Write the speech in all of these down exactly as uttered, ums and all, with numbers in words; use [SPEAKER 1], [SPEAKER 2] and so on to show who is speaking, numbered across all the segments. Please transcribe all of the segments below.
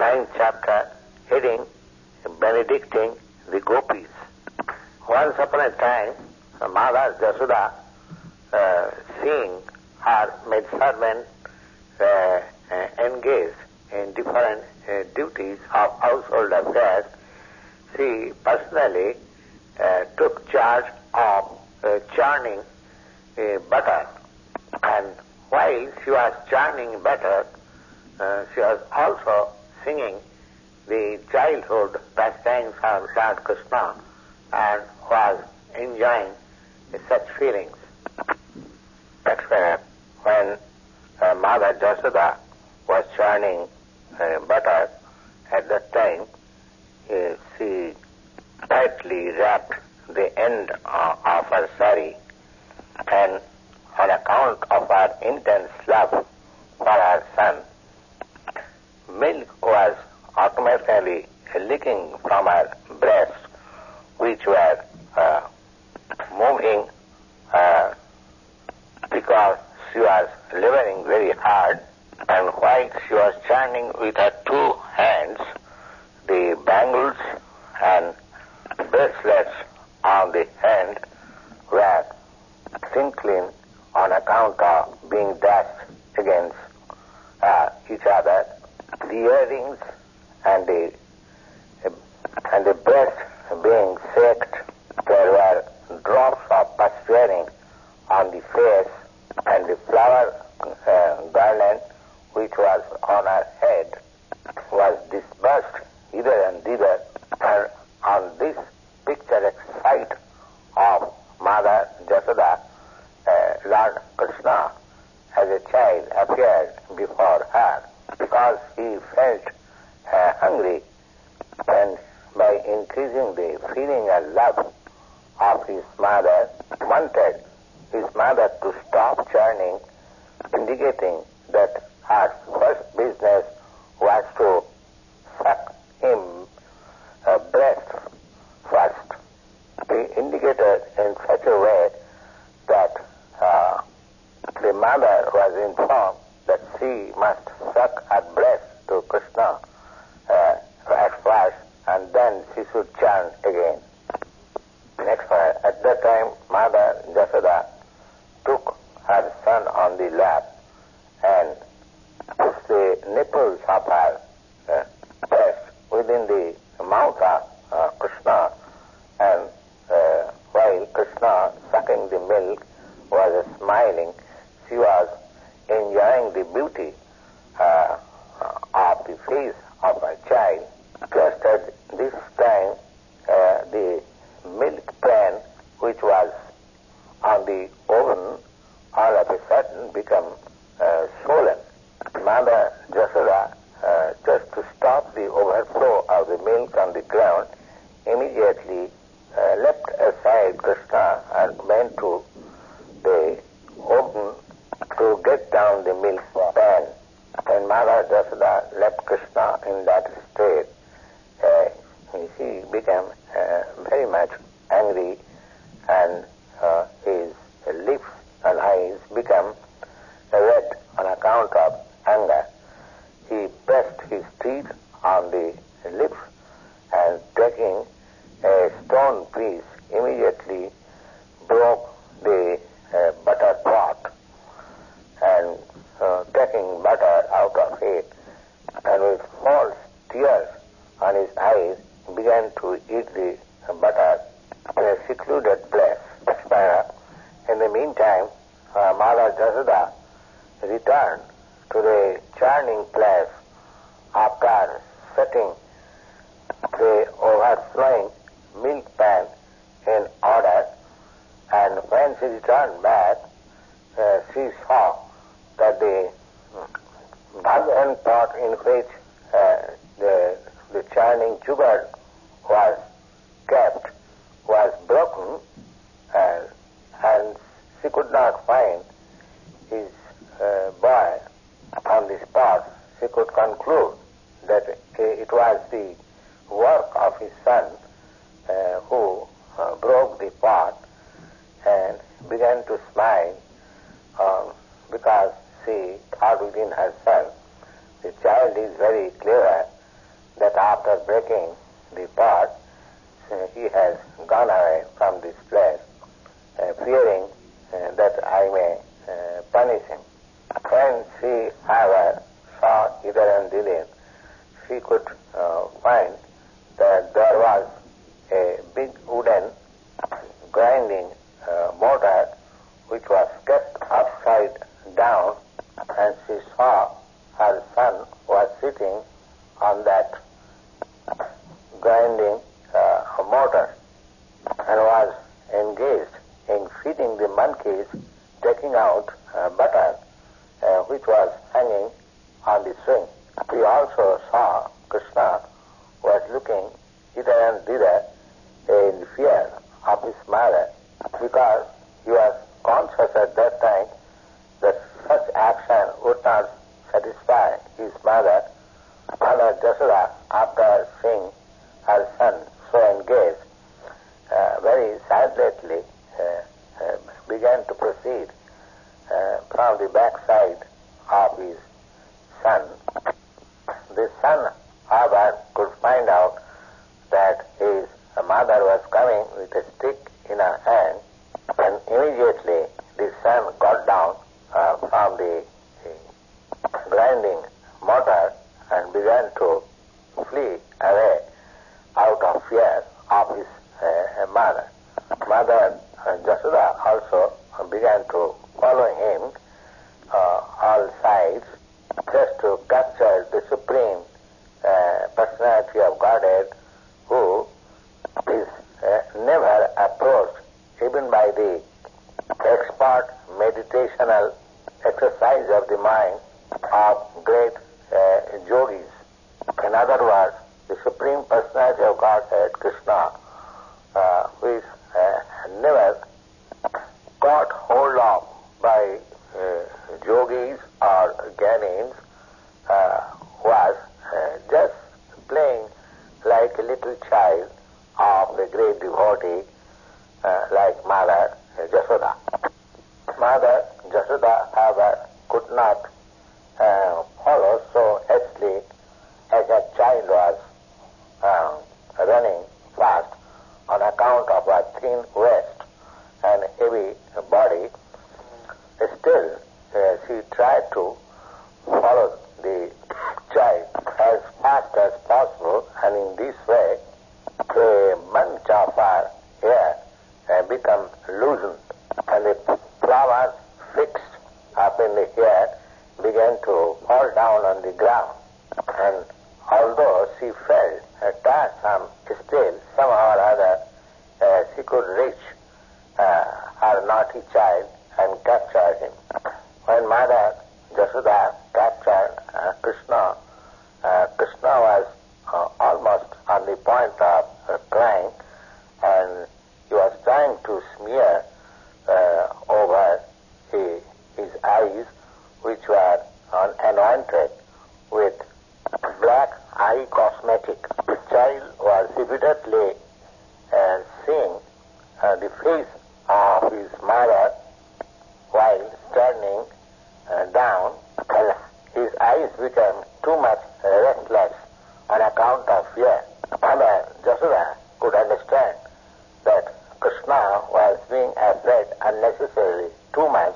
[SPEAKER 1] ninth chapter, heading Benedicting the Gopis. Once upon a time, Mother Yashoda, uh, seeing her maidservant uh, uh, engaged in different uh, duties of household affairs, she personally uh, took charge of uh, churning uh, butter. And while she was churning butter, uh, she was also singing the childhood pastimes of Lord Krishna and was enjoying uh, such feelings. That's why when uh, Mother Yashoda was churning uh, butter, at that time uh, she tightly wrapped the end uh, of her sari, and on account of her intense love for her son, milk was automatically leaking from her breast, which were uh, moving uh, because she was laboring very hard, and while she was churning with her two hands, the bangles and bracelets on the hand were tinkling on account of being dashed against uh, each other. The earrings and the and the breast being shaked, there were drops of perspiring on the face, and the flower uh, garland which was on her head was dispersed hither and thither. And on this picturesque sight of Mother Yashoda, uh, Lord Krishna as a child appeared before her, because he felt uh, hungry, and by increasing the feeling and love of his mother, wanted his mother to stop churning, indicating that her first business was to suck him a breast first. He indicated in such a way that uh, the mother was informed that she must suck her breast to Krishna uh, at first, and then she should chant again. Next, uh, at that time, Mother Yashoda took her son on the lap and pushed the nipples of her uh, breast within the mouth of uh, Krishna, and uh, while Krishna, sucking the milk, was smiling, she was enjoying the beauty uh, of the face of her child. Just at this time, uh, the milk pan, which was on the oven, all of a sudden become uh, swollen. Mother Yashoda, uh, just to stop the overflow of the milk on the ground, immediately uh, left aside Krishna and went to the oven to get down the milk pan. When Mother Yashoda left Krishna in that state, uh, he became uh, very much angry, and uh, his lips and eyes became red on account of anger. He pressed his teeth on the lips, and taking a stone piece, immediately broke the uh, butter pot, and uh, taking butter out of it, and with false tears on his eyes, began to eat the butter in a secluded place. In the meantime, uh, Mother Yashoda returned to the churning place after setting the overflowing milk pan in order, and when she returned back, uh, she saw that the bhajan pot in which uh, the, the churning sugar was kept was broken, uh, and she could not find his uh, boy on the spot. She could conclude that uh, it was the work of his son uh, who uh, broke the pot, and began to smile uh, because she thought within herself, the child is very clever, after breaking the pot, uh, he has gone away from this place, uh, fearing uh, that I may uh, punish him. When she, however, saw Idar and Dilip, she could uh, find that there was a big wooden grinding uh, motor which was kept upside down, and she saw her son was sitting on that grinding uh, motor and was engaged in feeding the monkeys, taking out uh, butter uh, which was hanging on the string. We also saw Krishna was looking hither and thither in fear of his mother, because he was conscious at that time that such action would not satisfy his mother. Mother Jashoda, after seeing her son so engaged, uh, very silently uh, uh, began to proceed uh, from the backside of his son. The son, however, could find out that his mother was coming with a stick in her hand, and immediately the son got down uh, from the, the grinding motor and began to flee away out of fear of his uh, mother. Mother uh, Jashoda also began to follow him uh, all sides, just to capture the supreme uh, personality of Godhead, who is uh, never approached even by the expert meditational exercise of the mind of great uh, yogis. In other words, the supreme personality of Godhead, Krishna, uh, who is uh, never got hold of by uh, yogis or gyanins, uh, was uh, just playing like a little child of the great devotee, uh, like Mother Jashoda. Mother Jashoda, however, could not uh, follow so hastily as a child was uh, running fast on account of her thin waist and heavy body. Still, uh, she tried to follow the child as fast as possible, and in this way a bunch of her hair uh, become loosened, and the flowers fixed up in the hair began to fall down on the ground. And although she felt uh, tiresome, still somehow or other uh, she could reach uh, her naughty child and capture him. When Mother Jashoda captured uh, Krishna, uh, Krishna was uh, almost on the point of uh, crying, and he was trying to smear uh, over the, his eyes, which were uh, anointed with black eye cosmetic. The child was repeatedly uh, seeing uh, the face of his mother while standing uh, down, and his eyes became too much restless on account of fear. Mother Jashoda could understand that Krishna was being afraid unnecessarily too much,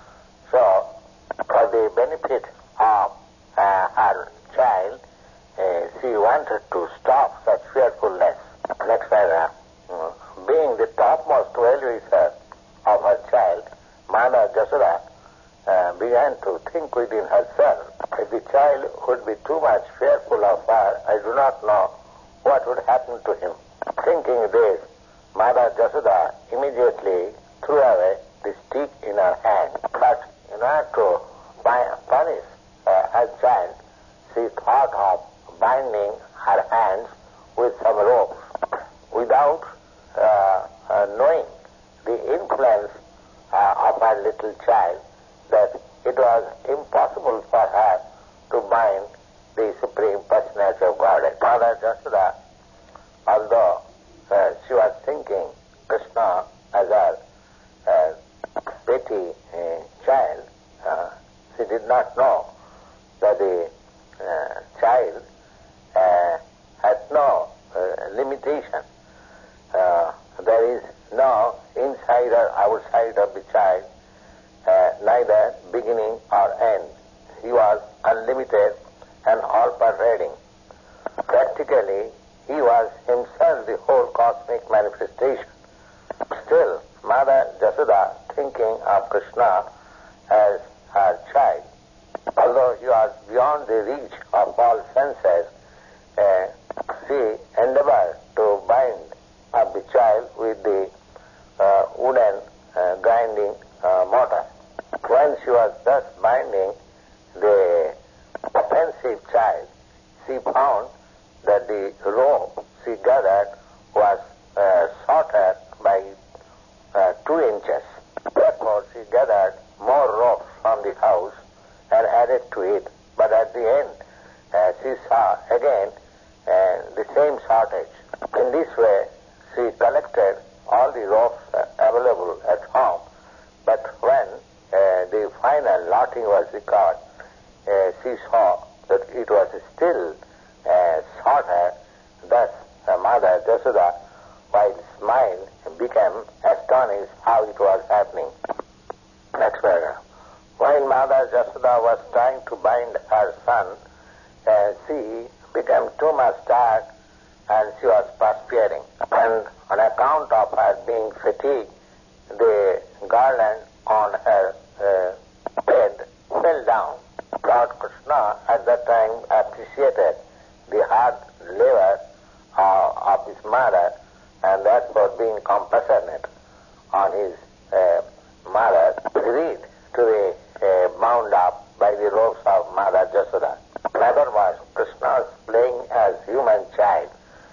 [SPEAKER 1] so for the benefit of uh, her child, uh, she wanted to stop such fearfulness. Next time, uh, being the topmost well-wisher of her child, Mother Jashoda uh, began to think within herself, if the child would be too much fearful of her, I do not know what would happen to him. Thinking this, Mother Jashoda immediately threw away the stick in her hand. But in order to punish uh, her child, she thought of binding her hands with some ropes. Without uh, uh, knowing the influence uh, of her little child, that it was impossible for her to bind the Supreme Personality of Godhead. Mother Jashoda, although uh, she was thinking Krishna as her uh, petty uh, child, uh, she did not know that the uh, child uh, had all-pervading. Practically, he was himself the whole cosmic manifestation. Still, Mother Yashoda, thinking of Krishna as her child, although he was beyond the reach of all senses, uh, she endeavored to bind up the child with the uh, wooden uh, grinding uh, mortar. When she was thus binding the offensive child, she found that the rope she gathered was uh, shorter by uh, two inches. Therefore, she gathered more ropes from the house and added to it. But at the end, uh, she saw again uh, the same shortage. In this way, she collected all the ropes uh, available at home. But when uh, the final lotting was recovered, uh, she saw that it was still uh, shorter. Thus, uh, Mother Yashoda, while smiled, became astonished how it was happening. Next paragraph. While Mother Yashoda was trying to bind her son, uh, she became too much tired and she was perspiring. And on account of her being fatigued, the garland on her uh, head fell down. Lord Krishna at that time appreciated the hard labor uh, of his mother, and therefore being compassionate on his uh, mother, agreed to be uh, bound up by the ropes of Mother Yashoda. In other words, Krishna's playing as human child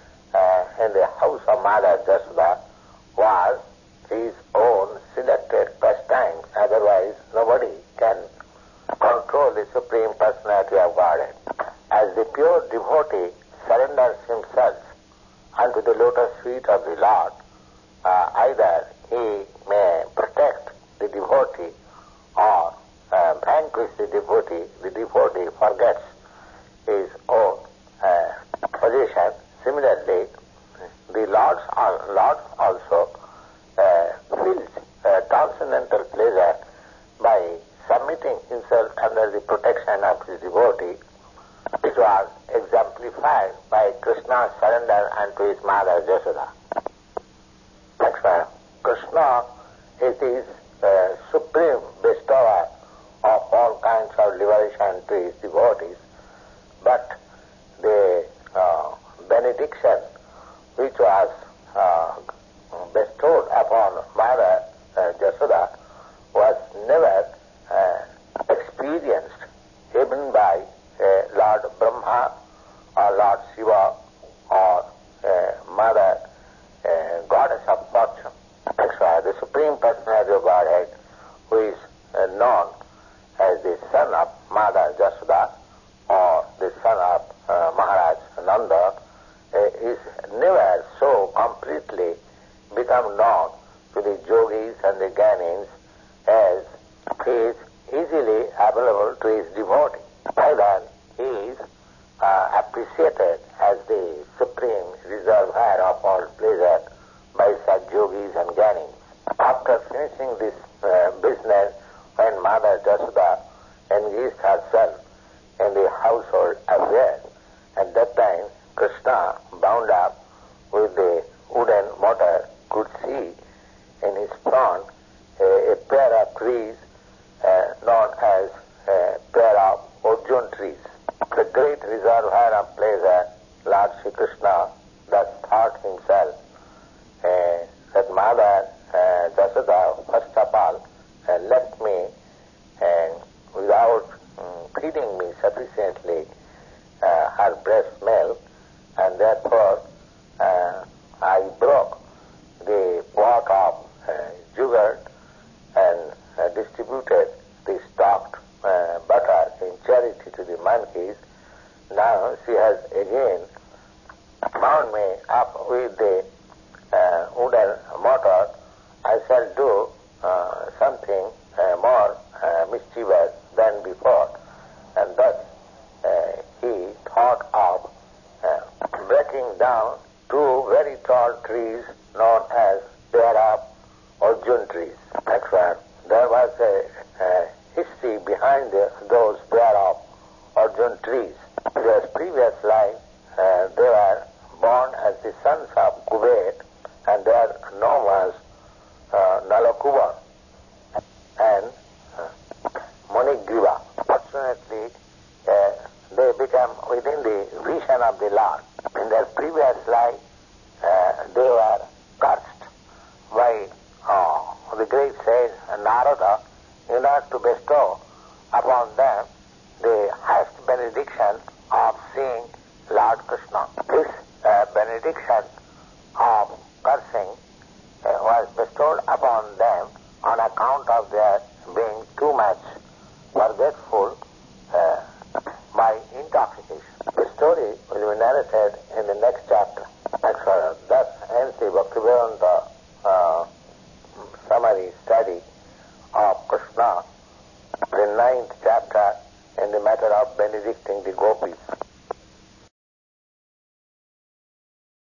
[SPEAKER 1] uh, in the house of Mother Yashoda was his own selected pastime. Otherwise, nobody can control the Supreme Personality of Godhead. As the pure devotee surrenders himself unto the lotus feet of the Lord, uh, either he may protect the devotee or uh, vanquish the devotee. The devotee forgets his own uh, position. Similarly, the Lord Lord also uh, feels uh, transcendental pleasure by submitting himself under the protection of his devotee, which was exemplified by Krishna's surrender unto his mother Yashoda. Next one. Krishna is his uh, supreme bestower of all kinds of liberation to his devotees, but the uh, benediction which was uh, bestowed upon Mother uh, Yashoda was never uh, experienced even by uh, Lord Brahma or Lord Shiva or uh, Mother uh, Goddess of Fortune. That's why the Supreme Personality of Godhead, who is uh, known as the son of Mother Yashoda or the son of uh, Maharaj Nanda, uh, is never so completely become known to the yogis and the gyanins as he is easily available to his devotee. Either he is uh, appreciated as the supreme reservoir of all pleasure by such yogis and gyanins. After finishing this uh, business, when Mother Yashoda engaged herself in the household affairs, at that time Krishna, bound up with the wooden mortar, could see in his front a, a pair of trees uh, known as a pair of Arjun trees. The great reservoir of pleasure, Lord Sri Krishna thus thought himself uh, that Mother uh, Yashoda, first of all, uh, left me uh, without um, feeding me sufficiently uh, her breast milk, and therefore uh, I broke the pot of uh, sugar and uh, distributed the stocked uh, butter in charity to the monkeys. Now she has again bound me up with the uh, wooden mortar. I shall do uh, something uh, more uh, mischievous than before. And thus uh, he thought of uh, breaking down two very tall trees known as pair of Arjun trees. That's where there was a, a history behind the, those pair of Arjun trees. In their previous life, uh, they were born as the sons of Kuber, and they are known as uh, Nalakubar and uh, Monigriva. Fortunately, uh, they became within the vision of the Lord. In their previous life, uh, they were cursed by uh, the great sage Narada in order to bestow upon them the highest benediction of seeing Lord Krishna. This uh, benediction of cursing uh, was bestowed upon them on account of their being too much forgetful uh, by intoxication. The story will be narrated in the next chapter. Next one. Thus ends the Bhaktivedanta uh, summary study of Krishna, the ninth chapter in the matter of benedicting the gopis.